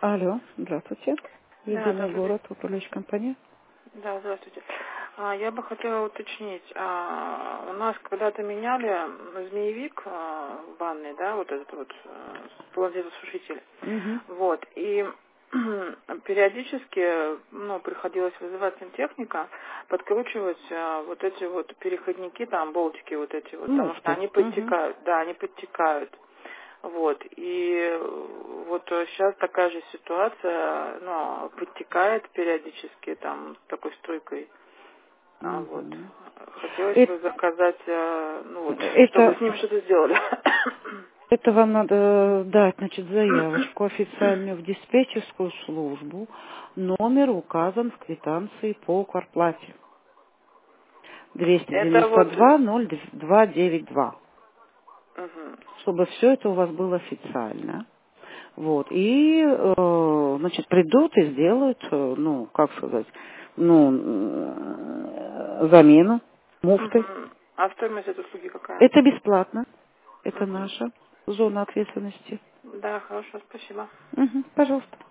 Алло, здравствуйте. Да, Единый добрый день. город, управляющая компания. Да, здравствуйте. Я бы хотела уточнить. У нас когда-то меняли змеевик в ванной, да, вот этот вот плазмосушитель. Угу. Вот. И периодически, приходилось вызывать сантехника, подкручивать вот эти вот переходники, там, болтики вот эти вот, потому что Муфты. они Угу. подтекают, да, они подтекают. Вот, и вот сейчас такая же ситуация, подтекает периодически там с такой струйкой. Вот. Угу. Хотелось бы Это, заказать, чтобы это, с ним что-то сделали. это вам надо дать, значит, заявочку официальную в диспетчерскую службу. Номер указан в квитанции по квартплате. Это вот... 292-0292. Мгм. Чтобы все это у вас было официально. Вот. И, значит, придут и сделают, как сказать, замену муфты. Мгм. А стоимость этой услуги какая? Это бесплатно. Это Мгм. наша зона ответственности. Да, хорошо, спасибо. Мгм, пожалуйста.